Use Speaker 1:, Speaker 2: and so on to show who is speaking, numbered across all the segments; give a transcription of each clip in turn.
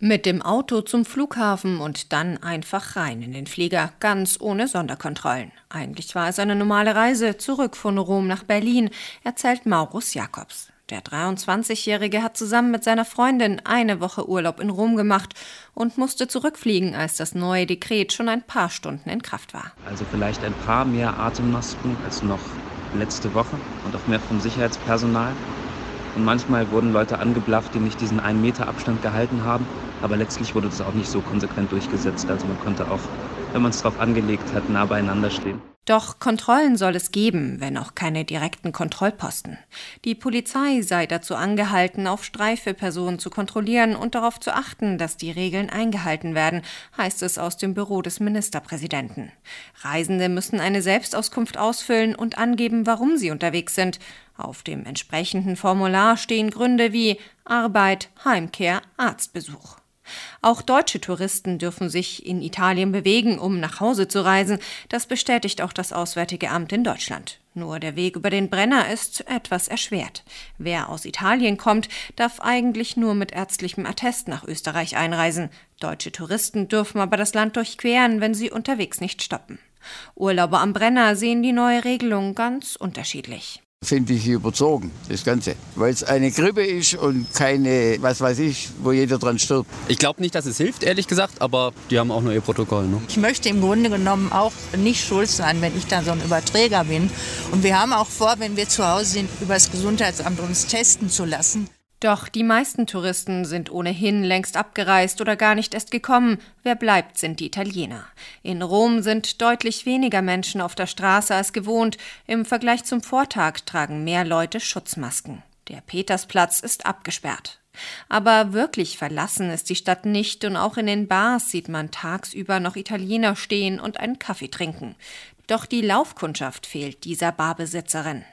Speaker 1: Mit dem Auto zum Flughafen und dann einfach rein in den Flieger, ganz ohne Sonderkontrollen. Eigentlich war es eine normale Reise zurück von Rom nach Berlin, erzählt Maurus Jakobs. Der 23-Jährige hat zusammen mit seiner Freundin eine Woche Urlaub in Rom gemacht und musste zurückfliegen, als das neue Dekret schon ein paar Stunden in Kraft war.
Speaker 2: Also vielleicht ein paar mehr Atemmasken als noch letzte Woche und auch mehr vom Sicherheitspersonal. Und manchmal wurden Leute angeblafft, die nicht diesen 1 Meter Abstand gehalten haben. Aber letztlich wurde das auch nicht so konsequent durchgesetzt. Also man konnte auch, wenn man es drauf angelegt hat, nah beieinander stehen.
Speaker 1: Doch Kontrollen soll es geben, wenn auch keine direkten Kontrollposten. Die Polizei sei dazu angehalten, auf Streifepersonen zu kontrollieren und darauf zu achten, dass die Regeln eingehalten werden, heißt es aus dem Büro des Ministerpräsidenten. Reisende müssen eine Selbstauskunft ausfüllen und angeben, warum sie unterwegs sind. Auf dem entsprechenden Formular stehen Gründe wie Arbeit, Heimkehr, Arztbesuch. Auch deutsche Touristen dürfen sich in Italien bewegen, um nach Hause zu reisen. Das bestätigt auch das Auswärtige Amt in Deutschland. Nur der Weg über den Brenner ist etwas erschwert. Wer aus Italien kommt, darf eigentlich nur mit ärztlichem Attest nach Österreich einreisen. Deutsche Touristen dürfen aber das Land durchqueren, wenn sie unterwegs nicht stoppen. Urlauber am Brenner sehen die neue Regelung ganz unterschiedlich.
Speaker 3: Finde ich überzogen, das Ganze. Weil es eine Grippe ist und keine, was weiß ich, wo jeder dran stirbt.
Speaker 4: Ich glaube nicht, dass es hilft, ehrlich gesagt, aber die haben auch nur ihr Protokoll. Ne?
Speaker 5: Ich möchte im Grunde genommen auch nicht schuld sein, wenn ich dann so ein Überträger bin. Und wir haben auch vor, wenn wir zu Hause sind, über das Gesundheitsamt uns testen zu lassen.
Speaker 1: Doch die meisten Touristen sind ohnehin längst abgereist oder gar nicht erst gekommen. Wer bleibt, sind die Italiener. In Rom sind deutlich weniger Menschen auf der Straße als gewohnt. Im Vergleich zum Vortag tragen mehr Leute Schutzmasken. Der Petersplatz ist abgesperrt. Aber wirklich verlassen ist die Stadt nicht und auch in den Bars sieht man tagsüber noch Italiener stehen und einen Kaffee trinken. Doch die Laufkundschaft fehlt dieser Barbesitzerin.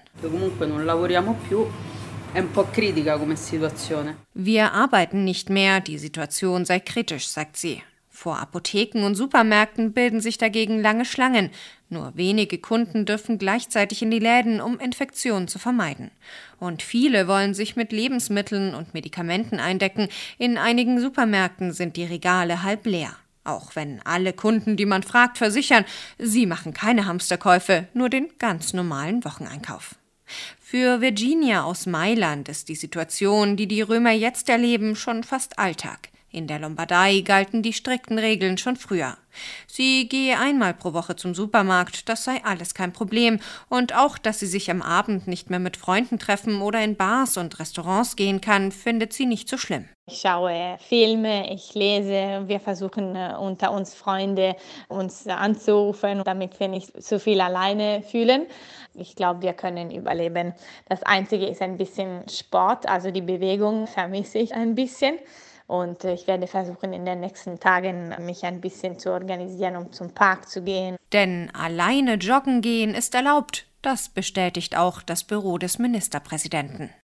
Speaker 1: Wir arbeiten nicht mehr, die Situation sei kritisch, sagt sie. Vor Apotheken und Supermärkten bilden sich dagegen lange Schlangen. Nur wenige Kunden dürfen gleichzeitig in die Läden, um Infektionen zu vermeiden. Und viele wollen sich mit Lebensmitteln und Medikamenten eindecken. In einigen Supermärkten sind die Regale halb leer. Auch wenn alle Kunden, die man fragt, versichern, sie machen keine Hamsterkäufe, nur den ganz normalen Wocheneinkauf. Für Virginia aus Mailand ist die Situation, die die Römer jetzt erleben, schon fast Alltag. In der Lombardei galten die strikten Regeln schon früher. Sie gehe einmal pro Woche zum Supermarkt, das sei alles kein Problem. Und auch, dass sie sich am Abend nicht mehr mit Freunden treffen oder in Bars und Restaurants gehen kann, findet sie nicht so schlimm.
Speaker 6: Ich schaue Filme, ich lese, wir versuchen unter uns Freunde uns anzurufen, damit wir nicht so viel alleine fühlen. Ich glaube, wir können überleben. Das Einzige ist ein bisschen Sport, also die Bewegung vermisse ich ein bisschen. Und ich werde versuchen, in den nächsten Tagen mich ein bisschen zu organisieren, um zum Park zu gehen.
Speaker 1: Denn alleine joggen gehen ist erlaubt. Das bestätigt auch das Büro des Ministerpräsidenten.